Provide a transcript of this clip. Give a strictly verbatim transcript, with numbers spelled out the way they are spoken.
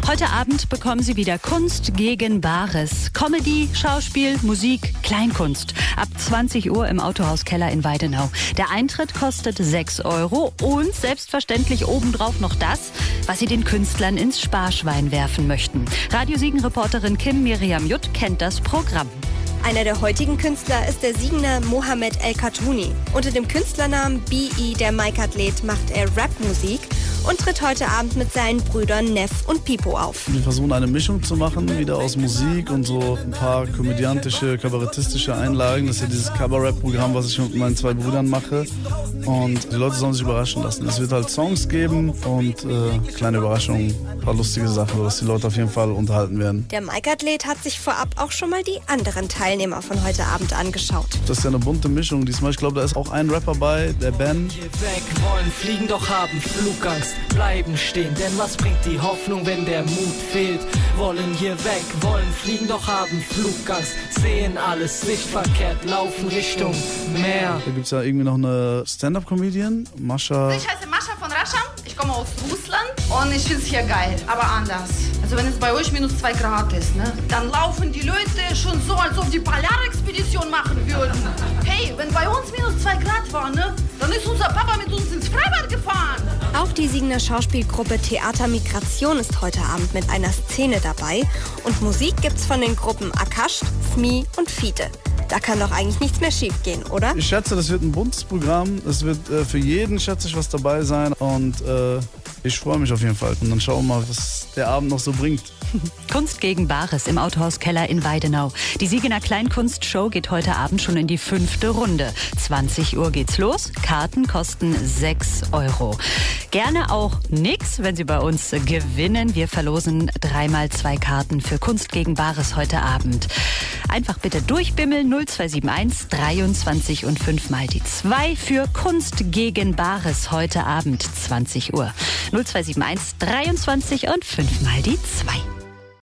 Heute Abend bekommen Sie wieder Kunst gegen Bares. Comedy, Schauspiel, Musik, Kleinkunst. Ab zwanzig Uhr im Autohaus Keller in Weidenau. Der Eintritt kostet sechs Euro und selbstverständlich obendrauf noch das, was Sie den Künstlern ins Sparschwein werfen möchten. Radio Siegen-Reporterin Kim Miriam Jutt kennt das Programm. Einer der heutigen Künstler ist der Siegener Mohamed El Khatouni. Unter dem Künstlernamen B I, der Mike-Athlet, macht er Rapmusik und tritt heute Abend mit seinen Brüdern Neff und Pipo auf. Wir versuchen eine Mischung zu machen, wieder aus Musik und so ein paar komödiantische, kabarettistische Einlagen. Das ist ja dieses Kabarett-Programm, was ich mit meinen zwei Brüdern mache. Und die Leute sollen sich überraschen lassen. Es wird halt Songs geben und äh, kleine Überraschungen, ein paar lustige Sachen, sodass die Leute auf jeden Fall unterhalten werden. Der Mike-Athlet hat sich vorab auch schon mal die anderen Teilnehmer von heute Abend angeschaut. Das ist ja eine bunte Mischung diesmal. Ich glaube, da ist auch ein Rapper bei, der Ben. Hier weg wollen, fliegen doch haben Flugangst, bleiben stehen, denn was bringt die Hoffnung, wenn der Mut fehlt? Wollen hier weg, wollen, fliegen doch haben Flugangst, sehen alles sichtverkehrt, laufen Richtung Meer. Da gibt es ja irgendwie noch eine Stand-Up-Comedian, Mascha. Ich heiße Mascha von Rascham, ich komme aus Russland und ich finde es hier geil, aber anders. Also wenn es bei euch minus zwei Grad ist, ne, dann laufen die Leute schon so, als ob die Polarexpedition machen würden. Hey, wenn bei uns minus zwei Grad war, ne, dann ist unser Papa mit uns ins Freibad gefahren. Auch die Siegener Schauspielgruppe Theater Migration ist heute Abend mit einer Szene dabei. Und Musik gibt's von den Gruppen Akash, Smee und Fiete. Da kann doch eigentlich nichts mehr schief gehen, oder? Ich schätze, das wird ein buntes Programm. Es wird äh, für jeden, schätze ich, was dabei sein. Und äh, ich freue mich auf jeden Fall. Und dann schauen wir mal, was der Abend noch so bringt. Kunst gegen Bares im Autohaus Keller in Weidenau. Die Siegener Kleinkunstshow geht heute Abend schon in die fünfte Runde. zwanzig Uhr geht's los. Karten kosten sechs Euro. Gerne auch nix, wenn Sie bei uns gewinnen. Wir verlosen dreimal zwei Karten für Kunst gegen Bares heute Abend. Einfach bitte durchbimmeln null zwei sieben eins dreiundzwanzig und fünfmal die zwei für Kunst gegen Bares heute Abend zwanzig Uhr. null zwei sieben eins dreiundzwanzig und fünfmal die zwei.